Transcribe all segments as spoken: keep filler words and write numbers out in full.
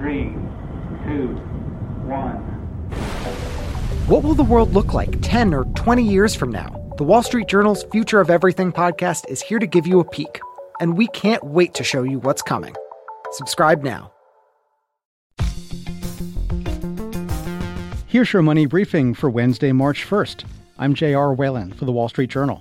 Three, two, one. What will the world look like ten or twenty years from now? The Wall Street Journal's Future of Everything podcast is here to give you a peek, and we can't wait to show you what's coming. Subscribe now. Here's your money briefing for Wednesday, March first. I'm J R. Whalen for The Wall Street Journal.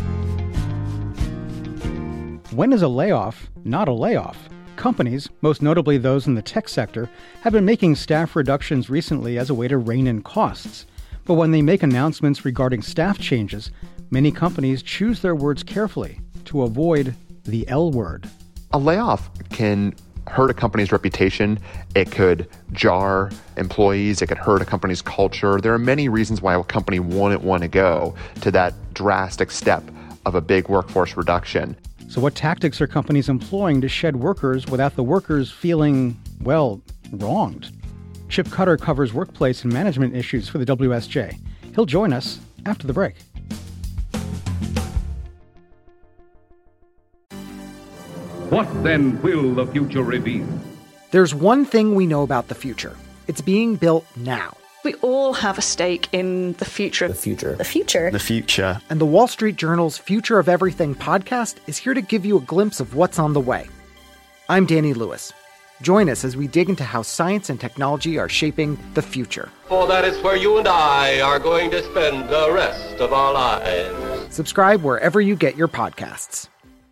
When is a layoff not a layoff? Companies, most notably those in the tech sector, have been making staff reductions recently as a way to rein in costs. But when they make announcements regarding staff changes, many companies choose their words carefully to avoid the L word. A layoff can hurt a company's reputation. It could jar employees. It could hurt a company's culture. There are many reasons why a company wouldn't want to go to that drastic step of a big workforce reduction. So what tactics are companies employing to shed workers without the workers feeling, well, wronged? Chip Cutter covers workplace and management issues for the W S J. He'll join us after the break. What then will the future reveal? There's one thing we know about the future. It's being built now. We all have a stake in the future. The future. The future. The future. And the Wall Street Journal's Future of Everything podcast is here to give you a glimpse of what's on the way. I'm Danny Lewis. Join us as we dig into how science and technology are shaping the future. For that is where you and I are going to spend the rest of our lives. Subscribe wherever you get your podcasts.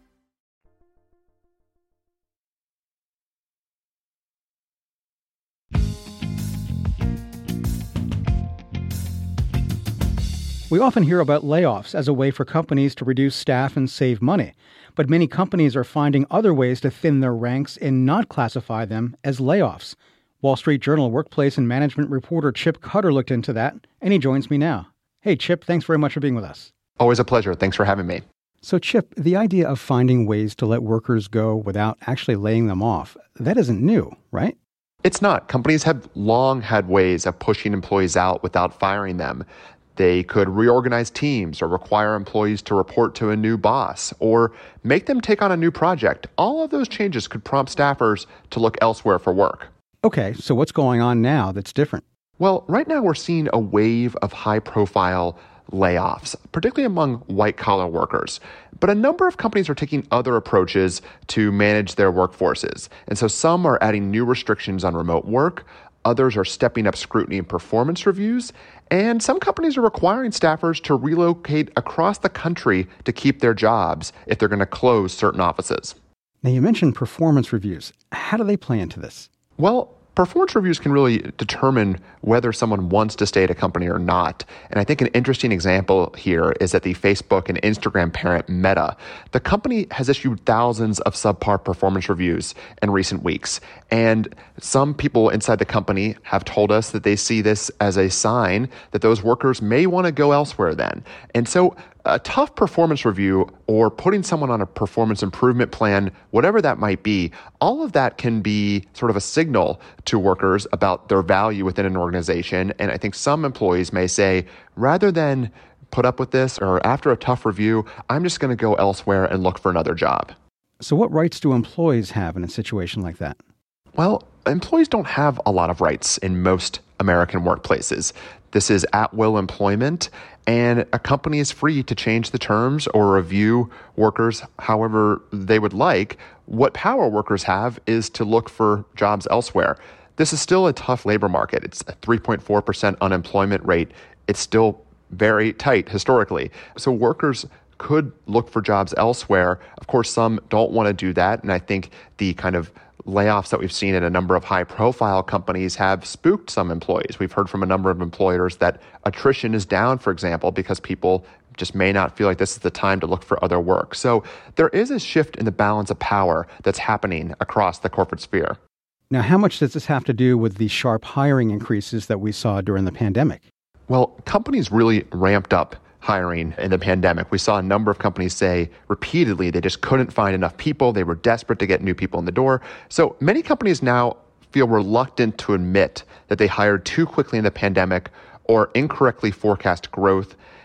We often hear about layoffs as a way for companies to reduce staff and save money, but many companies are finding other ways to thin their ranks and not classify them as layoffs. Wall Street Journal workplace and management reporter Chip Cutter looked into that, and he joins me now. Hey, Chip, thanks very much for being with us. Always a pleasure. Thanks for having me. So, Chip, the idea of finding ways to let workers go without actually laying them off, that isn't new, right? It's not. Companies have long had ways of pushing employees out without firing them. They could reorganize teams or require employees to report to a new boss or make them take on a new project. All of those changes could prompt staffers to look elsewhere for work. Okay, so what's going on now that's different? Well, right now we're seeing a wave of high-profile layoffs, particularly among white-collar workers. But a number of companies are taking other approaches to manage their workforces. And so some are adding new restrictions on remote work. Others are stepping up scrutiny and performance reviews. And some companies are requiring staffers to relocate across the country to keep their jobs if they're going to close certain offices. Now, you mentioned performance reviews. How do they play into this? Well, performance reviews can really determine whether someone wants to stay at a company or not. And I think an interesting example here is that the Facebook and Instagram parent Meta, the company has issued thousands of subpar performance reviews in recent weeks. And some people inside the company have told us that they see this as a sign that those workers may want to go elsewhere then. And so a tough performance review or putting someone on a performance improvement plan, whatever that might be, all of that can be sort of a signal to workers about their value within an organization. And I think some employees may say, rather than put up with this or after a tough review, I'm just going to go elsewhere and look for another job. So what rights do employees have in a situation like that? Well, employees don't have a lot of rights in most American workplaces. This is at-will employment, and a company is free to change the terms or review workers however they would like. What power workers have is to look for jobs elsewhere. This is still a tough labor market. It's a three point four percent unemployment rate. It's still very tight historically. So workers could look for jobs elsewhere. Of course, some don't want to do that, and I think the kind of layoffs that we've seen at a number of high-profile companies have spooked some employees. We've heard from a number of employers that attrition is down, for example, because people just may not feel like this is the time to look for other work. So there is a shift in the balance of power that's happening across the corporate sphere. Now, how much does this have to do with the sharp hiring increases that we saw during the pandemic? Well, companies really ramped up hiring in the pandemic. We saw a number of companies say repeatedly they just couldn't find enough people. They were desperate to get new people in the door. So many companies now feel reluctant to admit that they hired too quickly in the pandemic or incorrectly forecast growth.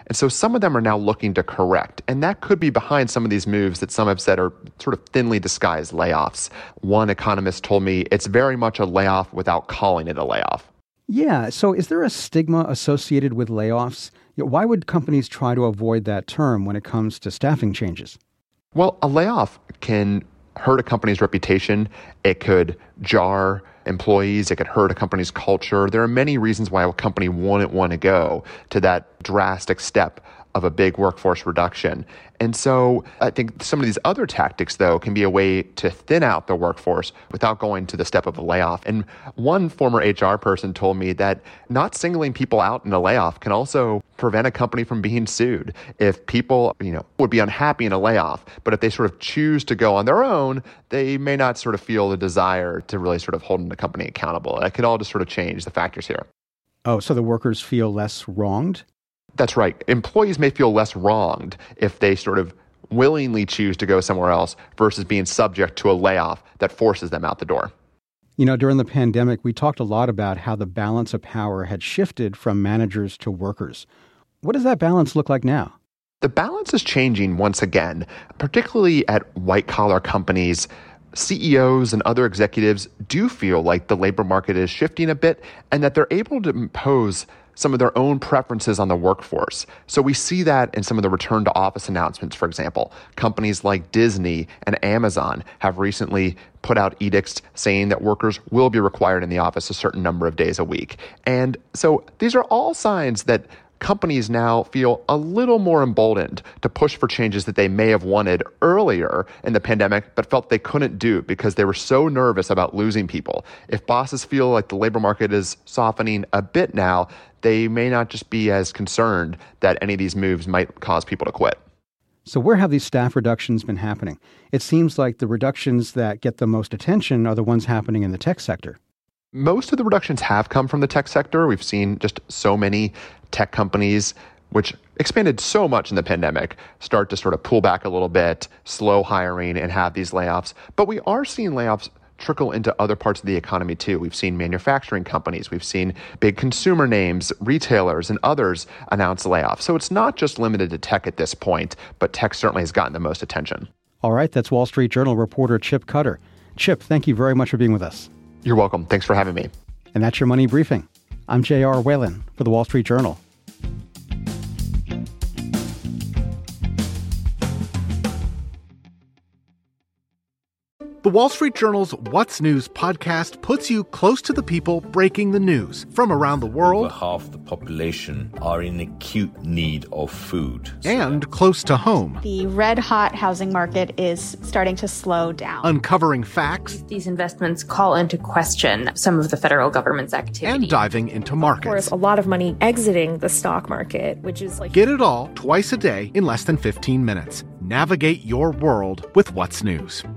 And so some of them are now looking to correct. And that could be behind some of these moves that some have said are sort of thinly disguised layoffs. One economist told me it's very much a layoff without calling it a layoff. Yeah. So is there a stigma associated with layoffs? Why would companies try to avoid that term when it comes to staffing changes? Well, a layoff can hurt a company's reputation. It could jar employees. It could hurt a company's culture. There are many reasons why a company wouldn't want to go to that drastic step of a big workforce reduction. And so I think some of these other tactics, though, can be a way to thin out the workforce without going to the step of a layoff. And one former H R person told me that not singling people out in a layoff can also prevent a company from being sued. If people, you know, would be unhappy in a layoff, but if they sort of choose to go on their own, they may not sort of feel the desire to really sort of hold the company accountable. It could all just sort of change the factors here. Oh, so the workers feel less wronged? That's right. Employees may feel less wronged if they sort of willingly choose to go somewhere else versus being subject to a layoff that forces them out the door. You know, during the pandemic, we talked a lot about how the balance of power had shifted from managers to workers. What does that balance look like now? The balance is changing once again, particularly at white-collar companies. C E Os and other executives do feel like the labor market is shifting a bit and that they're able to impose some of their own preferences on the workforce. So we see that in some of the return to office announcements, for example. Companies like Disney and Amazon have recently put out edicts saying that workers will be required in the office a certain number of days a week. And so these are all signs that companies now feel a little more emboldened to push for changes that they may have wanted earlier in the pandemic, but felt they couldn't do because they were so nervous about losing people. If bosses feel like the labor market is softening a bit now, they may not just be as concerned that any of these moves might cause people to quit. So where have these staff reductions been happening? It seems like the reductions that get the most attention are the ones happening in the tech sector. Most of the reductions have come from the tech sector. We've seen just so many tech companies, which expanded so much in the pandemic, start to sort of pull back a little bit, slow hiring, and have these layoffs. But we are seeing layoffs trickle into other parts of the economy too. We've seen manufacturing companies, we've seen big consumer names, retailers, and others announce layoffs. So it's not just limited to tech at this point, but tech certainly has gotten the most attention. All right, that's Wall Street Journal reporter Chip Cutter. Chip, thank you very much for being with us. You're welcome. Thanks for having me. And that's your Money Briefing. I'm J R. Whalen for the Wall Street Journal. The Wall Street Journal's What's News podcast puts you close to the people breaking the news from around the world. Over half the population are in acute need of food. And close to home. The red-hot housing market is starting to slow down. Uncovering facts. These investments call into question some of the federal government's activity. And diving into markets. Of course, a lot of money exiting the stock market, which is like... Get it all twice a day in less than fifteen minutes. Navigate your world with What's News.